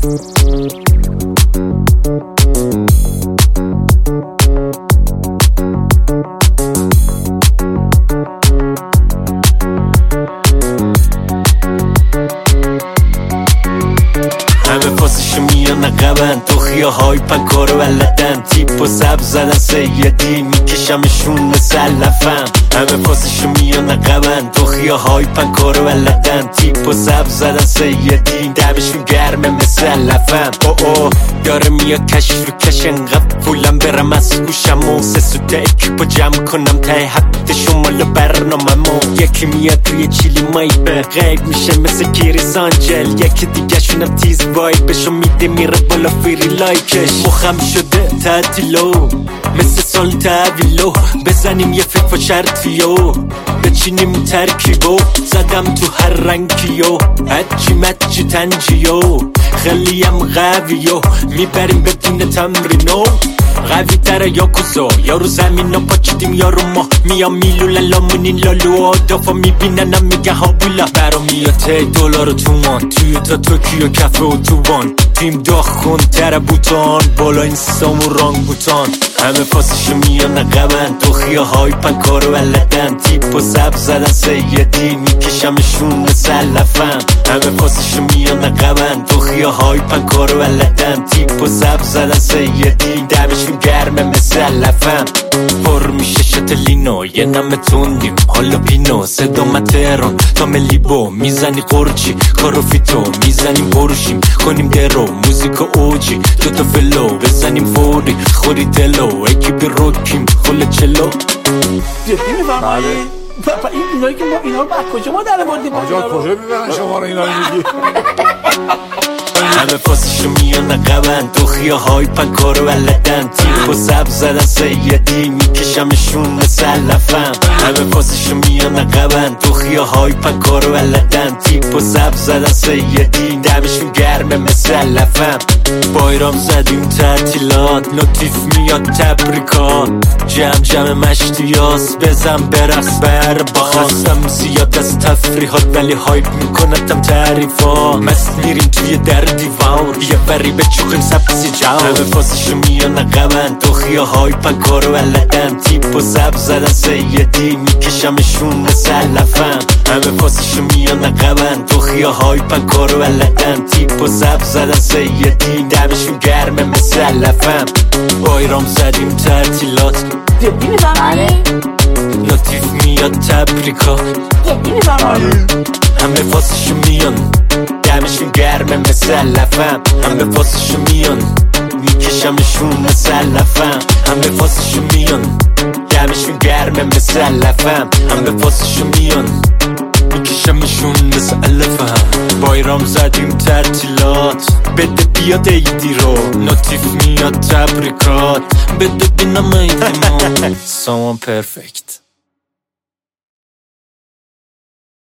همه پاسشو میان عقبن تو خیاهای پنکارو بلدن تیپ و سب زدن سیدی میکشمشون مثل لفم همه پاسشو میان عقبن تو خیاهای پنکارو بلدن تیپ و سب زدن سیدی دمشون گرمه مثل لفم او داره میاد کش رو کش انقدر پولم برم از گوشم و سه سوته اکیپو جمع کنم ته حد شمال برناممو یکی میاد توی چیلی مایبه غیب میشه مثل گیریس آنجل یکی دیگه شونم تیز وایبشو میده میره بالا فیری لایکش مخم شده تعطیلو مثل سال تحویلو بزنیم یه فکر و شرطیو بچینیم ترکیبو زدم تو هر رنگیو هچی مچی تنجیو خیلیم قویو میبریم بدون تمرینو قوی تره یا کسو یارو زمین رو پاچیدیم یارو ما میام میلوله لامونین لالو آدافا میبیننم میگه ها بولا برا میاد $10 تومان توی تا توکیو کفه و توبان تیم داخ کن تره بوتان بالا این سامو رانگ بوتان همه پاسشو میان عقبن تو خیاهای پنکارو بلدن تیپ و سب زدن سیدی میکشمشون مثل لفم همه پاسشو میان عقبن تو خیاهای پنکارو بلدن تیپ و سب زدن سیدی دمشون گرمه مثل لفم پر میشه شتلینو یه نم تندیم حالا پینو صدا مترون تا ملیبو میزنی قرچی کارو فیتو میزنیم بروشیم کنیم درو موزیکا اوجی دوتا فلو بزنیم فوری خوری دلو اکیبی روکیم خل چلو جدی میفرمایی؟ این اینایی که ما اینا رو کجا ما در بردیم؟ آجا کجا میبرن شما رو اینا میگی؟ همه پاسشو میان عقبن تو خیاهای پنکارو بلدن تیپ و سب زدن سیدی میکشمشون مثل لفم همه پاسشو میان عقبن تو خیاهای پنکارو بلدن تیپ و سب زدن سیدی دمشون گرمه مثل لفم بایرام زدیم تعطیلات نوتیف میاد تبریکات جمع مشتیاس بزن برقص بر باز خستم زیاد از تفریحات ولی هایپ میکنتم تعریفات مست میریم توی در دیوار یه بری به چوخیم سبسی جاو همه پاسشو میان عقبن تو خیاهای پنکارو بلدن تیپ و سب زدن سیدی میکشمشون مثل لفم همه پاسشو میان عقبن تو خیاهای پنکارو بلدن تیپ و سب زدن سیدی دمشون گرمه مثل لفم بایرام زدیم تعطیلات جدی میفرمایی؟ لطیف میاد تبریکات جدی میفرمایی؟ همه پاسشو میان دمشون گرمه مثل لفم همه پاسشو میان میکشمشون مثل لفم همه پاسشو میان دمشون گرمه مثل لفم همه پاسشو میان میکشمشون مثل لفم بایرام زدیم تعطیلات بده بیاد ایدی رو نوتیف میاد تبریکات بده بینم ایدی ما سامان پرفکت